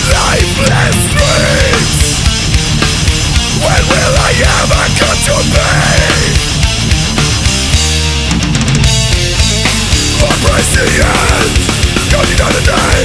Lifeless streets. When will I ever come to be? Embrace the end, counting down the days.